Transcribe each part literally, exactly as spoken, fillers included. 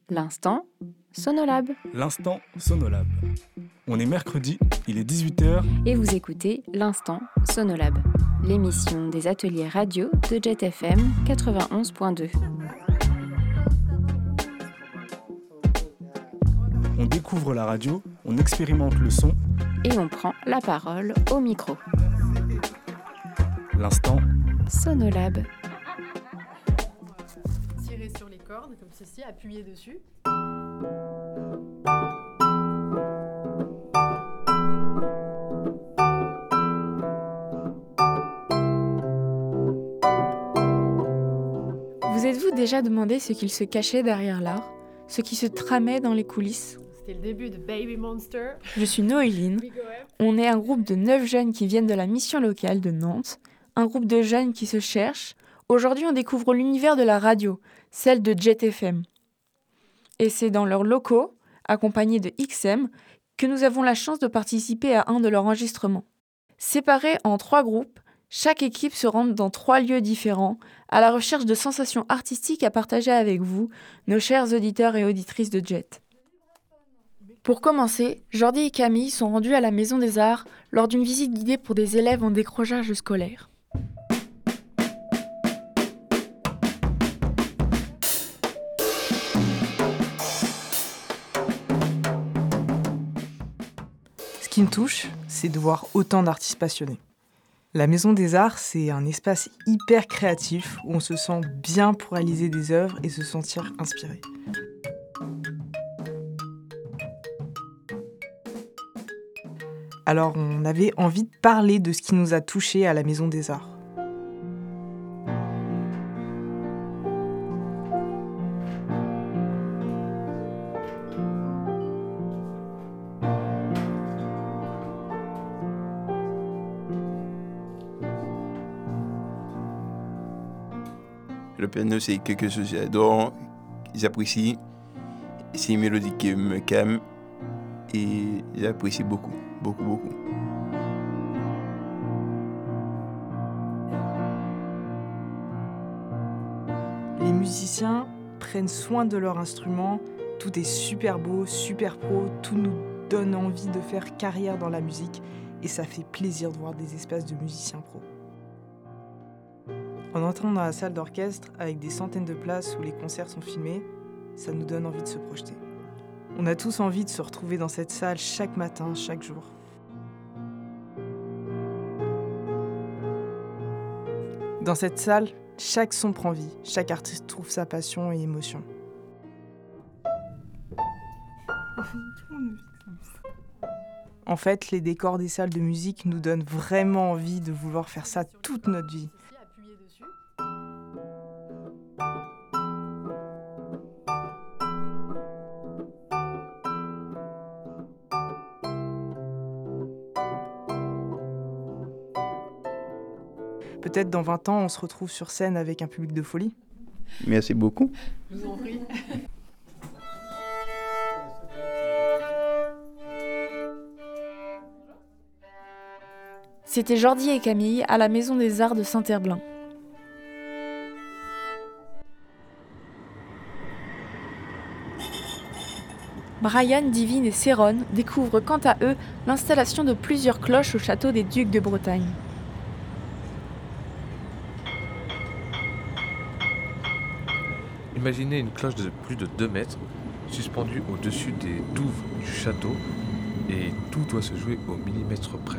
L'instant Sonolab. L'instant Sonolab. On est mercredi, il est dix-huit heures. Et vous écoutez l'Instant Sonolab, l'émission des ateliers radio de Jet F M quatre-vingt-onze point deux. On découvre la radio, on expérimente le son. Et on prend la parole au micro. L'instant Sonolab. Tirez sur les cordes comme ceci, appuyez dessus. Vous êtes-vous déjà demandé ce qu'il se cachait derrière l'art, ce qui se tramait dans les coulisses ? C'était le début de Baby Monster. Je suis Noéline. On est un groupe de neuf jeunes qui viennent de la mission locale de Nantes, un groupe de jeunes qui se cherchent. Aujourd'hui, on découvre l'univers de la radio, celle de Jet F M. Et c'est dans leurs locaux, accompagnés de X M, que nous avons la chance de participer à un de leurs enregistrements. Séparés en trois groupes, chaque équipe se rend dans trois lieux différents, à la recherche de sensations artistiques à partager avec vous, nos chers auditeurs et auditrices de Jet. Pour commencer, Jordi et Camille sont rendus à la Maison des Arts lors d'une visite guidée pour des élèves en décrochage scolaire. Ce qui me touche, c'est de voir autant d'artistes passionnés. La Maison des Arts, c'est un espace hyper créatif où on se sent bien pour réaliser des œuvres et se sentir inspiré. Alors, on avait envie de parler de ce qui nous a touchés à la Maison des Arts. Le piano, c'est quelque chose que j'adore, que j'apprécie. C'est une mélodie qui me calme et j'apprécie beaucoup, beaucoup, beaucoup. Les musiciens prennent soin de leur instrument, tout est super beau, super pro, tout nous donne envie de faire carrière dans la musique et ça fait plaisir de voir des espaces de musiciens pros. En entrant dans la salle d'orchestre, avec des centaines de places où les concerts sont filmés, ça nous donne envie de se projeter. On a tous envie de se retrouver dans cette salle chaque matin, chaque jour. Dans cette salle, chaque son prend vie, chaque artiste trouve sa passion et émotion. En fait, les décors des salles de musique nous donnent vraiment envie de vouloir faire ça toute notre vie. Peut-être dans vingt ans, on se retrouve sur scène avec un public de folie. Merci beaucoup. Je vous en prie. C'était Jordi et Camille à la Maison des Arts de Saint-Herblain. Brian, Divine et Céron découvrent quant à eux l'installation de plusieurs cloches au château des Ducs de Bretagne. Imaginez une cloche de plus de deux mètres, suspendue au-dessus des douves du château, et tout doit se jouer au millimètre près.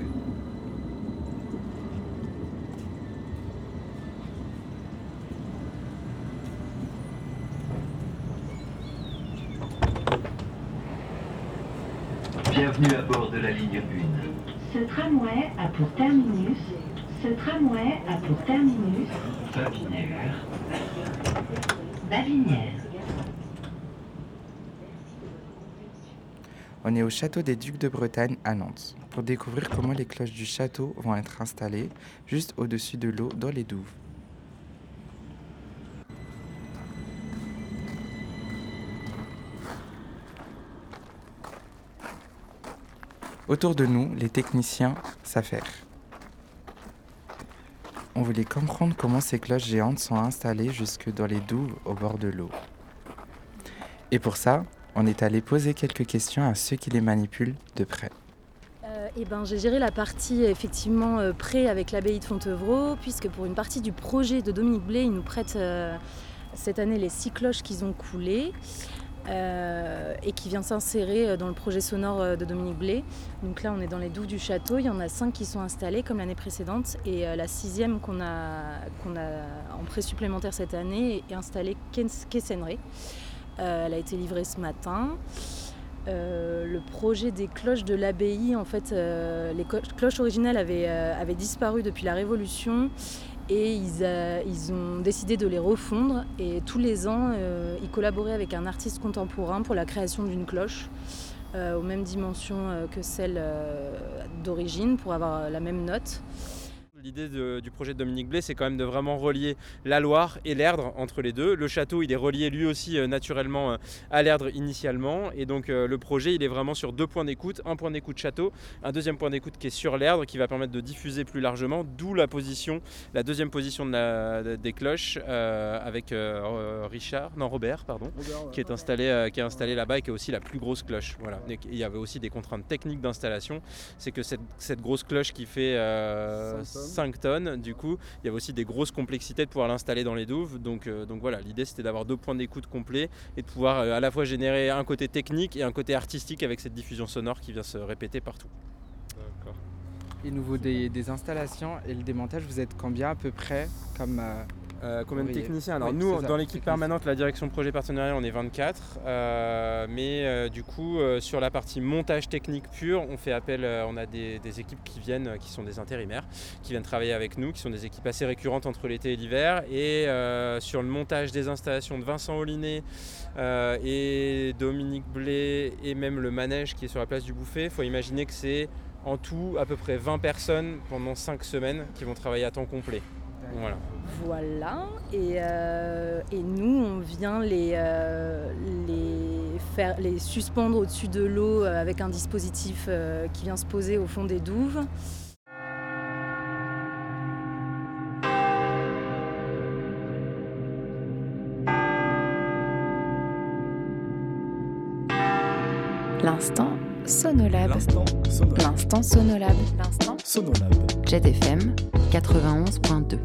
Bienvenue à bord de la ligne un. Ce tramway a pour terminus, ce tramway a pour terminus Babinière. Babinière. On est au château des Ducs de Bretagne à Nantes pour découvrir comment les cloches du château vont être installées juste au-dessus de l'eau dans les douves. Autour de nous, les techniciens s'affairent. On voulait comprendre comment ces cloches géantes sont installées jusque dans les douves au bord de l'eau. Et pour ça, on est allé poser quelques questions à ceux qui les manipulent de près. Euh, eh ben, j'ai géré la partie effectivement euh, prêt avec l'abbaye de Fontevraud, puisque pour une partie du projet de Dominique Blé, il nous prête euh, cette année les six cloches qu'ils ont coulées. Euh, et qui vient s'insérer dans le projet sonore de Dominique Blé. Donc là, on est dans les douves du château. Il y en a cinq qui sont installées comme l'année précédente. Et euh, la sixième qu'on a, qu'on a en prêt supplémentaire cette année est installée quai Séneret. Euh, elle a été livrée ce matin. Euh, le projet des cloches de l'abbaye, en fait, euh, les co- cloches originales avaient, euh, avaient disparu depuis la Révolution. Et ils, a, ils ont décidé de les refondre et tous les ans, euh, ils collaboraient avec un artiste contemporain pour la création d'une cloche euh, aux mêmes dimensions euh, que celle euh, d'origine pour avoir la même note. L'idée de, du projet de Dominique Blé, c'est quand même de vraiment relier la Loire et l'Erdre entre les deux. Le château, il est relié lui aussi euh, naturellement euh, à l'Erdre initialement. Et donc euh, le projet, il est vraiment sur deux points d'écoute. Un point d'écoute château, un deuxième point d'écoute qui est sur l'Erdre, qui va permettre de diffuser plus largement, d'où la position, la deuxième position de la, de, des cloches euh, avec euh, Richard, non Robert, pardon, Robert, ouais, qui est installé, euh, qui est installé là-bas et qui est aussi la plus grosse cloche. Voilà. Et il y avait aussi des contraintes techniques d'installation. C'est que cette, cette grosse cloche qui fait euh, cinq tonnes, du coup, il y avait aussi des grosses complexités de pouvoir l'installer dans les douves. Donc, euh, donc voilà, l'idée c'était d'avoir deux points d'écoute complets et de pouvoir euh, à la fois générer un côté technique et un côté artistique avec cette diffusion sonore qui vient se répéter partout. D'accord. Et au niveau des, des installations et le démontage, vous êtes combien à peu près comme euh, Euh, combien de techniciens? Alors oui, nous, ça, dans l'équipe permanente, la direction projet partenariat, on est vingt-quatre. Euh, mais euh, du coup, euh, sur la partie montage technique pur, on fait appel, euh, on a des, des équipes qui viennent, euh, qui sont des intérimaires, qui viennent travailler avec nous, qui sont des équipes assez récurrentes entre l'été et l'hiver. Et euh, sur le montage des installations de Vincent Ollinet euh, et Dominique Blé et même le manège qui est sur la place du Bouffet, il faut imaginer que c'est en tout à peu près vingt personnes pendant cinq semaines qui vont travailler à temps complet. Voilà. Voilà, et, euh, et nous on vient les, euh, les, faire, les suspendre au-dessus de l'eau avec un dispositif euh, qui vient se poser au fond des douves. L'instant Sonolab. L'instant Sonolab. L'instant Sonolab. L'instant Sonolab. Jet F M quatre-vingt-onze point deux.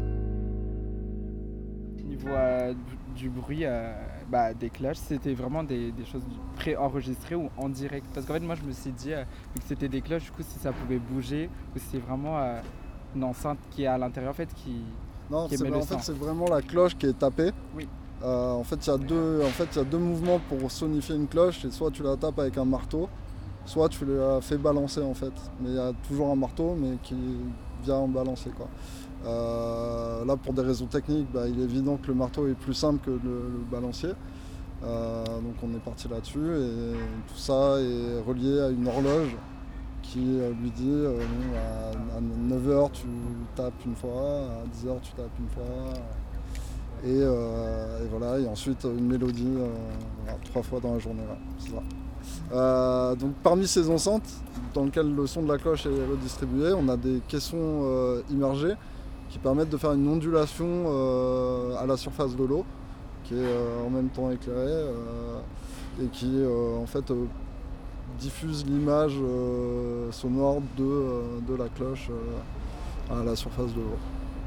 Au niveau euh, du, du bruit euh, bah, des cloches, c'était vraiment des, des choses pré-enregistrées ou en direct? Parce qu'en fait, moi, je me suis dit, euh, vu que c'était des cloches, du coup, si ça pouvait bouger, ou si c'est vraiment euh, une enceinte qui est à l'intérieur, en fait, qui, non, qui c'est, émet le en son. fait, c'est vraiment la cloche qui est tapée. Oui. Euh, en fait, il y a deux, en fait, il y a deux mouvements pour sonifier une cloche. Et soit tu la tapes avec un marteau, soit tu la fais balancer, en fait. Mais il y a toujours un marteau, mais qui vient en balancer, quoi. Euh, là, pour des raisons techniques, bah, il est évident que le marteau est plus simple que le, le balancier. Euh, donc on est parti là-dessus et tout ça est relié à une horloge qui lui dit euh, bon, à, à neuf heures tu tapes une fois, à dix heures tu tapes une fois. Et, euh, et voilà, et ensuite une mélodie euh, voilà, trois fois dans la journée. Là, c'est ça. Euh, donc parmi ces enceintes dans lesquelles le son de la cloche est redistribué, on a des caissons euh, immergés qui permettent de faire une ondulation euh, à la surface de l'eau, qui est euh, en même temps éclairée euh, et qui euh, en fait euh, diffuse l'image euh, sonore de, euh, de la cloche euh, à la surface de l'eau.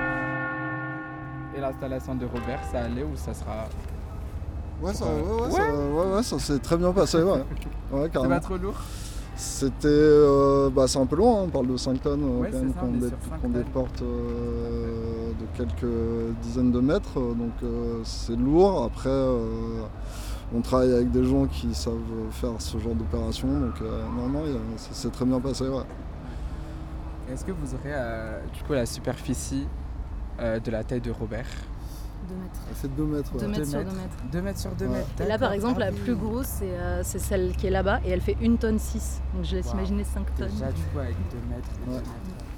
Et l'installation de Robert, ça allait ou ça sera... Ouais, ça, ouais, ouais, ouais. Ça, ouais, ouais, ça s'est très bien passé, ouais. Ouais, c'est pas trop lourd? C'était, euh, bah, c'est un peu loin, hein. On parle de cinq tonnes ouais, quand même, ça, qu'on, dé- qu'on déporte euh, de quelques dizaines de mètres, donc euh, c'est lourd. Après, euh, on travaille avec des gens qui savent faire ce genre d'opération, donc euh, non, non, ça s'est très bien passé, ouais. Est-ce que vous aurez euh, du coup la superficie euh, de la taille de Robert? deux mètres. C'est deux mètres, ouais. deux mètres deux sur mètres. deux mètres. deux mètres sur deux Ouais. mètres. Et là, par exemple, la plus grosse, c'est, euh, c'est celle qui est là-bas et elle fait une tonne six. Donc je laisse Wow. imaginer cinq tonnes. Déjà, du coup, avec deux mètres. et Ouais.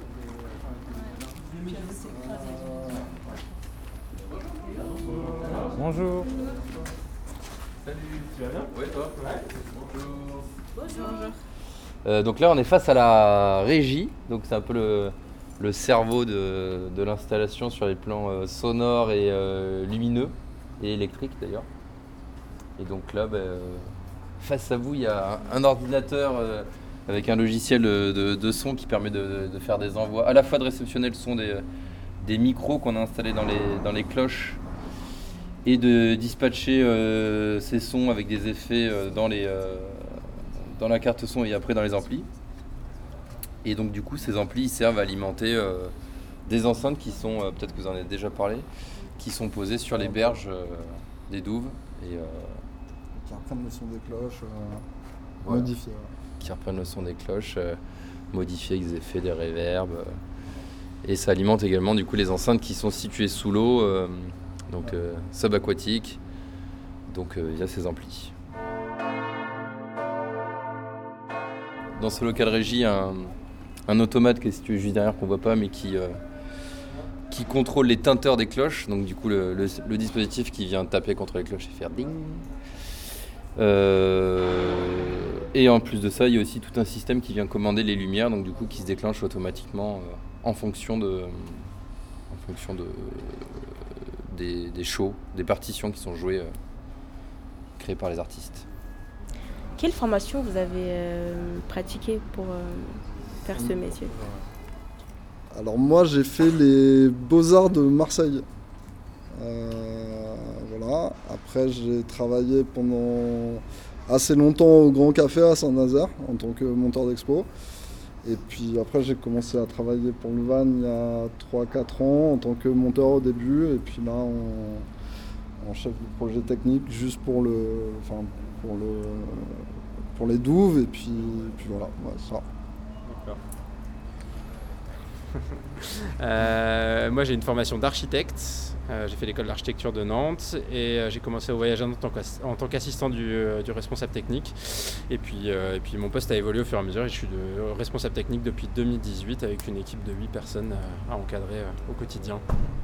deux mètres. Bonjour. Salut, tu vas bien? Oui, toi? Ouais. Bonjour. Bonjour. Euh, donc là, on est face à la régie. Donc c'est un peu le, le cerveau de, de l'installation sur les plans euh, sonores et euh, lumineux et électriques d'ailleurs. Et donc là, bah, euh, face à vous, il y a un, un ordinateur euh, avec un logiciel de, de, de son qui permet de, de faire des envois, à la fois de réceptionner le son des, des micros qu'on a installés dans les, dans les cloches et de dispatcher euh, ces sons avec des effets euh, dans, les, euh, dans la carte son et après dans les amplis. Et donc du coup, ces amplis ils servent à alimenter euh, des enceintes qui sont, euh, peut-être que vous en avez déjà parlé, qui sont posées sur les berges euh, des douves. Et, euh, qui reprennent le son des cloches, euh, voilà. modifiés. Ouais. Qui reprennent le son des cloches, euh, modifiés avec des effets, des réverbes. Euh, et ça alimente également du coup les enceintes qui sont situées sous l'eau, euh, donc euh, subaquatiques, donc euh, via ces amplis. Dans ce local régie, un, un automate qui est situé juste derrière qu'on voit pas, mais qui, euh, qui contrôle les teinteurs des cloches. Donc du coup, le, le, le dispositif qui vient taper contre les cloches et faire ding. Euh, et en plus de ça, il y a aussi tout un système qui vient commander les lumières, donc du coup, qui se déclenche automatiquement euh, en fonction de, en fonction de des, des shows, des partitions qui sont jouées, euh, créées par les artistes. Quelle formation vous avez euh, pratiquée pour euh, faire ce métier ? Alors moi j'ai fait les Beaux-Arts de Marseille. Euh, voilà. Après j'ai travaillé pendant assez longtemps au Grand Café à Saint-Nazaire en tant que monteur d'expo. Et puis après j'ai commencé à travailler pour le Van il y a trois quatre ans en tant que monteur au début. Et puis là en, en chef de projet technique juste pour le... Enfin, pour le... pour les douves. Et puis, et puis voilà, ouais, ça. D'accord. euh, moi j'ai une formation d'architecte, euh, j'ai fait l'école d'architecture de Nantes et euh, j'ai commencé au voyage en tant, en tant qu'assistant du, euh, du responsable technique et puis, euh, et puis mon poste a évolué au fur et à mesure et je suis de, responsable technique depuis deux mille dix-huit avec une équipe de huit personnes euh, à encadrer euh, au quotidien.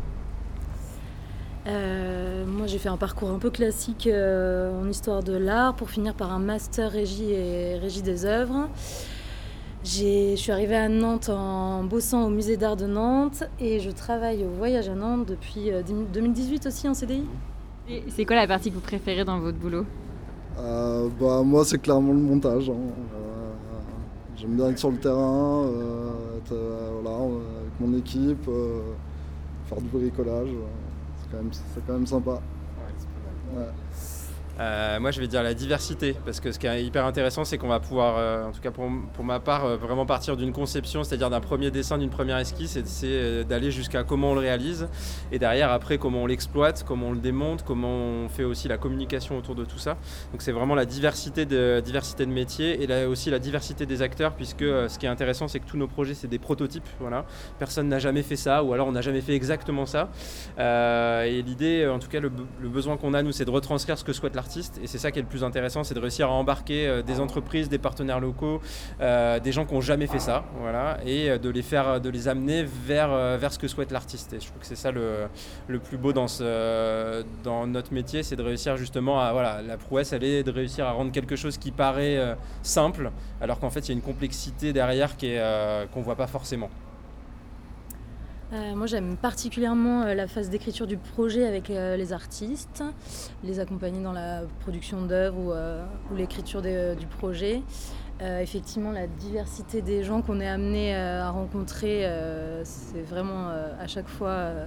Euh, moi j'ai fait un parcours un peu classique euh, en histoire de l'art pour finir par un master régie et régie des œuvres. J'ai, je suis arrivée à Nantes en bossant au musée d'art de Nantes et je travaille au voyage à Nantes depuis deux mille dix-huit aussi en C D I. Et c'est quoi la partie que vous préférez dans votre boulot ? euh, bah, Moi c'est clairement le montage. Hein. Euh, j'aime bien être sur le terrain, euh, être euh, voilà, avec mon équipe, euh, faire du bricolage. C'est quand même, c'est quand même sympa. Ouais. Euh, moi je vais dire la diversité parce que ce qui est hyper intéressant c'est qu'on va pouvoir, euh, en tout cas pour, pour ma part, euh, vraiment partir d'une conception, c'est-à-dire d'un premier dessin, d'une première esquisse et c'est euh, d'aller jusqu'à comment on le réalise et derrière après comment on l'exploite, comment on le démonte, comment on fait aussi la communication autour de tout ça. Donc c'est vraiment la diversité de, diversité de métiers et là, aussi la diversité des acteurs puisque euh, ce qui est intéressant c'est que tous nos projets c'est des prototypes, voilà. Personne n'a jamais fait ça ou alors on n'a jamais fait exactement ça euh, et l'idée, en tout cas le, le besoin qu'on a nous c'est de retranscrire ce que souhaite l'artiste. Et c'est ça qui est le plus intéressant, c'est de réussir à embarquer euh, des entreprises, des partenaires locaux, euh, des gens qui n'ont jamais fait ça, voilà, et euh, de les faire, de les amener vers, euh, vers ce que souhaite l'artiste. Et je trouve que c'est ça le, le plus beau dans, ce, euh, dans notre métier, c'est de réussir justement à, voilà, la prouesse, elle est de réussir à rendre quelque chose qui paraît euh, simple, alors qu'en fait il y a une complexité derrière qui est, euh, qu'on ne voit pas forcément. Euh, moi j'aime particulièrement euh, la phase d'écriture du projet avec euh, les artistes, les accompagner dans la production d'œuvres ou, euh, ou l'écriture des, du projet. Euh, effectivement la diversité des gens qu'on est amené euh, à rencontrer, euh, c'est vraiment euh, à chaque fois, euh,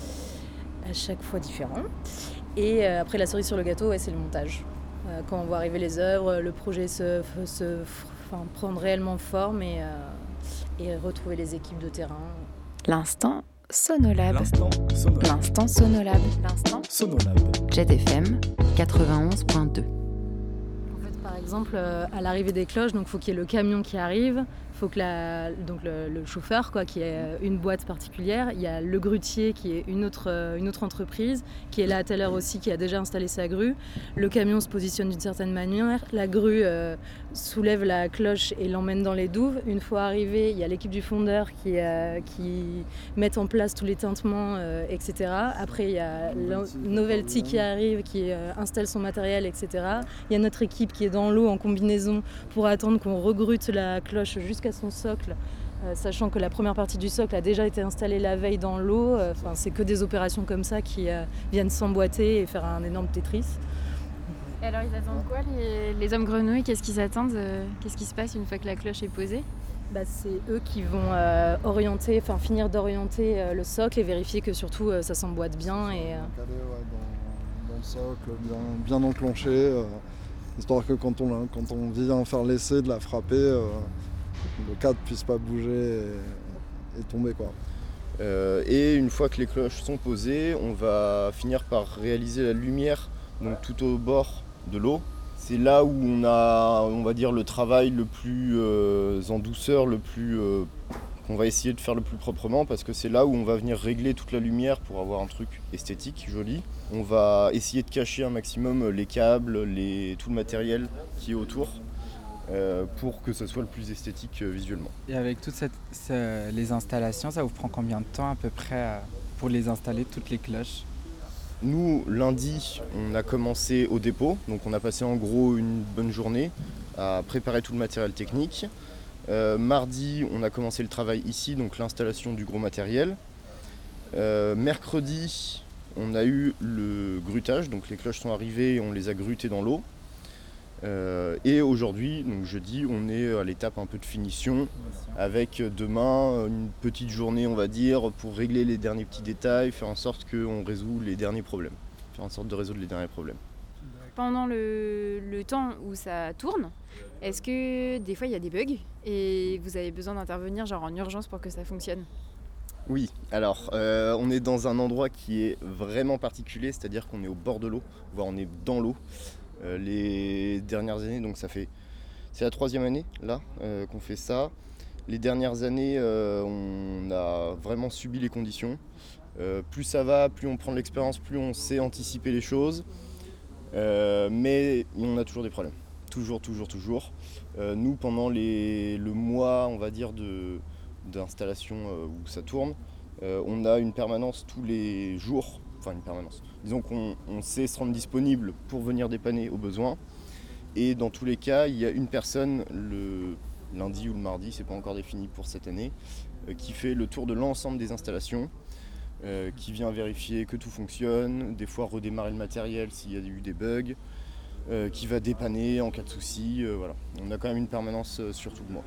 à chaque fois différent. Et euh, après la cerise sur le gâteau, ouais, c'est le montage. Euh, quand on voit arriver les œuvres, le projet se, se enfin, prendre réellement forme et, euh, et retrouver les équipes de terrain. L'instant Sonolab. L'instant Sonolab. L'instant Sonolab. L'instant Sonolab. Jet F M quatre-vingt-onze point deux. En fait, par exemple, euh, à l'arrivée des cloches, donc faut qu'il y ait le camion qui arrive, faut que la, donc le, le chauffeur, quoi, qui ait une boîte particulière. Il y a le grutier qui est une autre, une autre entreprise qui est là à telle heure aussi, qui a déjà installé sa grue. Le camion se positionne d'une certaine manière. La grue euh, soulève la cloche et l'emmène dans les douves. Une fois arrivé, il y a l'équipe du fondeur qui, euh, qui met en place tous les tintements, euh, et cetera. Après, il y a Novelty qui arrive, qui euh, installe son matériel, et cetera. Il y a notre équipe qui est dans l'eau en combinaison pour attendre qu'on regrute la cloche jusqu'à son socle, euh, sachant que la première partie du socle a déjà été installée la veille dans l'eau. Enfin, euh, c'est que des opérations comme ça qui euh, viennent s'emboîter et faire un énorme Tetris. Et alors ils attendent quoi les, les hommes grenouilles? Qu'est-ce qu'ils attendent euh, Qu'est-ce qui se passe une fois que la cloche est posée? Bah, c'est eux qui vont euh, orienter, enfin finir d'orienter euh, le socle et vérifier que surtout euh, ça s'emboîte bien. Et, euh... Caler, ouais, dans, dans le socle, bien, bien enclenché, euh, histoire que quand on, quand on vient faire l'essai de la frapper, euh, le cadre puisse pas bouger et, et tomber, quoi. Euh, et une fois que les cloches sont posées, on va finir par réaliser la lumière donc tout au bord de l'eau. C'est là où on a, on va dire, le travail le plus euh, en douceur, le plus euh, qu'on va essayer de faire le plus proprement, parce que c'est là où on va venir régler toute la lumière pour avoir un truc esthétique, joli. On va essayer de cacher un maximum les câbles, les, tout le matériel qui est autour, euh, pour que ce soit le plus esthétique euh, visuellement. Et avec toutes cette, ce, les installations, ça vous prend combien de temps à peu près euh, pour les installer, toutes les cloches? Nous, lundi, on a commencé au dépôt, donc on a passé en gros une bonne journée à préparer tout le matériel technique. Euh, mardi, on a commencé le travail ici, donc l'installation du gros matériel. Euh, mercredi, on a eu le grutage, donc les cloches sont arrivées et on les a grutées dans l'eau. Euh, et aujourd'hui, donc jeudi, on est à l'étape un peu de finition, avec demain une petite journée, on va dire, pour régler les derniers petits détails, faire en sorte qu'on résout les derniers problèmes, faire en sorte de résoudre les derniers problèmes. Pendant le, le temps où ça tourne, est-ce que des fois il y a des bugs et vous avez besoin d'intervenir genre en urgence pour que ça fonctionne? Oui, alors euh, on est dans un endroit qui est vraiment particulier, c'est-à-dire qu'on est au bord de l'eau, voire on est dans l'eau. Euh, les dernières années, donc ça fait, c'est la troisième année là euh, qu'on fait ça. Les dernières années, euh, on a vraiment subi les conditions. Euh, plus ça va, plus on prend de l'expérience, plus on sait anticiper les choses. Euh, mais on a toujours des problèmes, toujours, toujours, toujours. Euh, nous, pendant les, le mois, on va dire, de, d'installation euh, où ça tourne, euh, on a une permanence tous les jours. Enfin une permanence. Disons qu'on on sait se rendre disponible pour venir dépanner au besoin. Et dans tous les cas, il y a une personne le lundi ou le mardi, c'est pas encore défini pour cette année, euh, qui fait le tour de l'ensemble des installations, euh, qui vient vérifier que tout fonctionne, des fois redémarrer le matériel s'il y a eu des bugs, euh, qui va dépanner en cas de souci. Euh, voilà. On a quand même une permanence euh, sur tout le mois.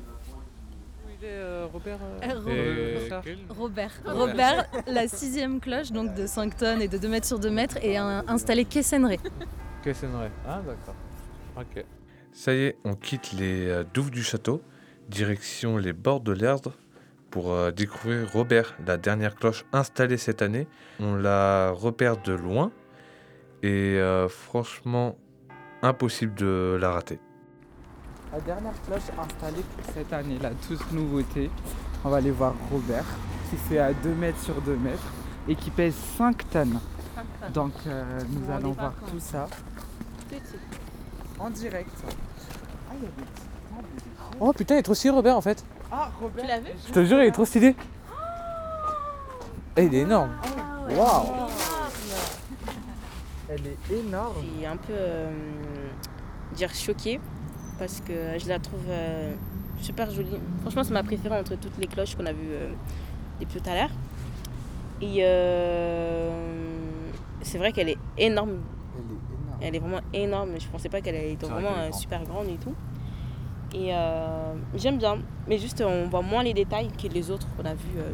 Euh, Robert, euh... Euh, Robert. Robert. Robert, la sixième cloche donc de cinq tonnes et de deux mètres sur deux mètres est un, installée quai Seineray. Quai Seineray, ah d'accord. Ok. Ça y est, on quitte les euh, douves du château, direction les bords de l'Erdre pour euh, découvrir Robert, la dernière cloche installée cette année. On la repère de loin et euh, franchement impossible de la rater. La dernière cloche installée pour cette année-là, toute nouveauté, on va aller voir Robert, qui fait à deux mètres sur deux mètres et qui pèse cinq tonnes. Donc euh, nous Vous allons rendez voir pas tout compte. ça Tout de suite. en direct. Ah, il y a des petits... Oh putain, il est trop stylé Robert en fait. Ah, Robert, Tu l'as vu? Je te jure, il est trop stylé. Et il est énorme. ouais. Waouh. Elle est énorme. Je suis un peu euh, dire choquée parce que je la trouve euh, super jolie. Franchement, c'est ma préférée entre toutes les cloches qu'on a vues euh, depuis tout à l'heure. Et euh, c'est vrai qu'elle est énorme. Elle est énorme. Elle est vraiment énorme. Je pensais pas qu'elle était C'est vrai vraiment qu'elle est euh, grande. super grande et tout. Et euh, j'aime bien. Mais juste, on voit moins les détails que les autres qu'on a vus. Euh.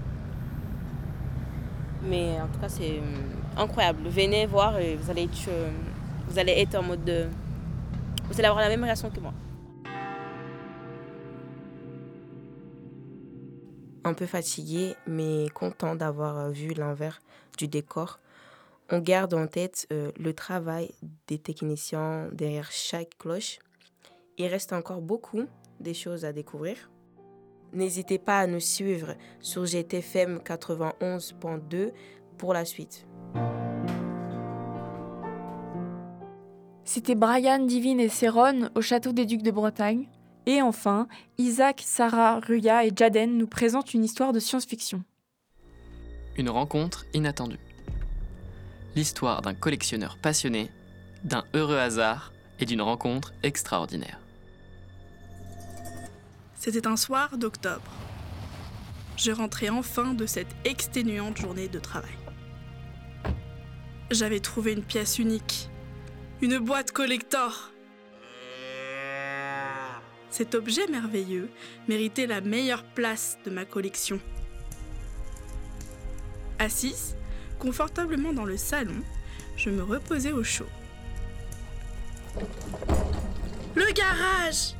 Mais en tout cas, c'est euh, incroyable. Venez voir et vous allez être, euh, vous allez être en mode de... Vous allez avoir la même réaction que moi. Un peu fatigué, mais content d'avoir vu l'envers du décor. On garde en tête euh, le travail des techniciens derrière chaque cloche. Il reste encore beaucoup de choses à découvrir. N'hésitez pas à nous suivre sur G T F M quatre-vingt-onze point deux pour la suite. C'était Brian, Divine et Céron au Château des Ducs de Bretagne. Et enfin, Isaac, Sarah, Ruya et Jaden nous présentent une histoire de science-fiction. Une rencontre inattendue. L'histoire d'un collectionneur passionné, d'un heureux hasard et d'une rencontre extraordinaire. C'était un soir d'octobre. Je rentrais enfin de cette exténuante journée de travail. J'avais trouvé une pièce unique, une boîte collector. Cet objet merveilleux méritait la meilleure place de ma collection. Assise, confortablement dans le salon, je me reposais au chaud. Le garage!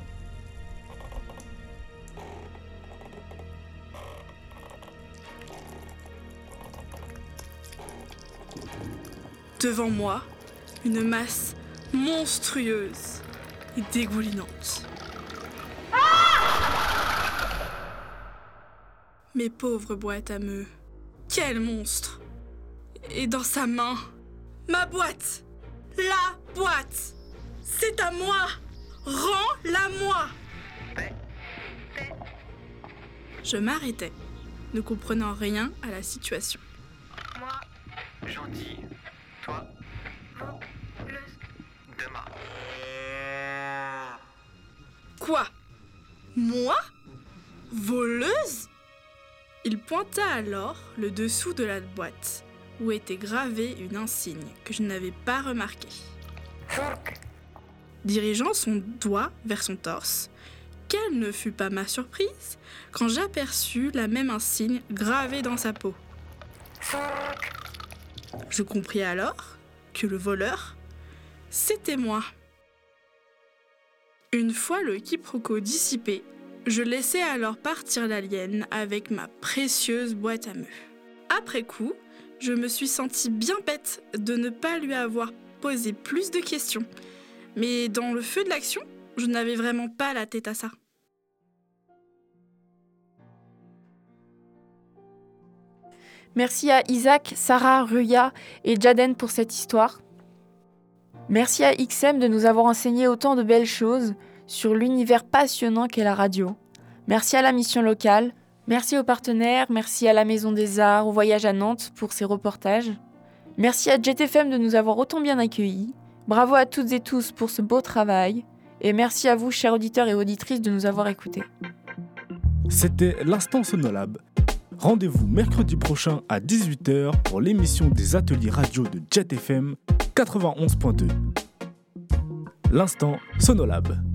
Devant moi, une masse monstrueuse et dégoulinante. Mes pauvres boîtes à meux, quel monstre! Et dans sa main, ma boîte! La boîte! C'est à moi! Rends-la moi! Je m'arrêtais, ne comprenant rien à la situation. Moi, gentil. Toi, voleuse de mort. Quoi? Moi? Voleuse? Il pointa alors le dessous de la boîte, où était gravée une insigne que je n'avais pas remarquée. Dirigeant son doigt vers son torse, quelle ne fut pas ma surprise quand j'aperçus la même insigne gravée dans sa peau. Je compris alors que le voleur, c'était moi. Une fois le quiproquo dissipé, je laissai alors partir l'alien avec ma précieuse boîte à meux. Après coup, je me suis sentie bien bête de ne pas lui avoir posé plus de questions. Mais dans le feu de l'action, je n'avais vraiment pas la tête à ça. Merci à Isaac, Sarah, Ruya et Jaden pour cette histoire. Merci à X M de nous avoir enseigné autant de belles choses sur l'univers passionnant qu'est la radio. Merci à la mission locale, merci aux partenaires, merci à la Maison des Arts, au Voyage à Nantes pour ces reportages. Merci à Jet F M de nous avoir autant bien accueillis. Bravo à toutes et tous pour ce beau travail. Et merci à vous, chers auditeurs et auditrices, de nous avoir écoutés. C'était l'Instant Sonolab. Rendez-vous mercredi prochain à dix-huit heures pour l'émission des ateliers radio de Jet F M quatre-vingt-onze point deux. L'Instant Sonolab.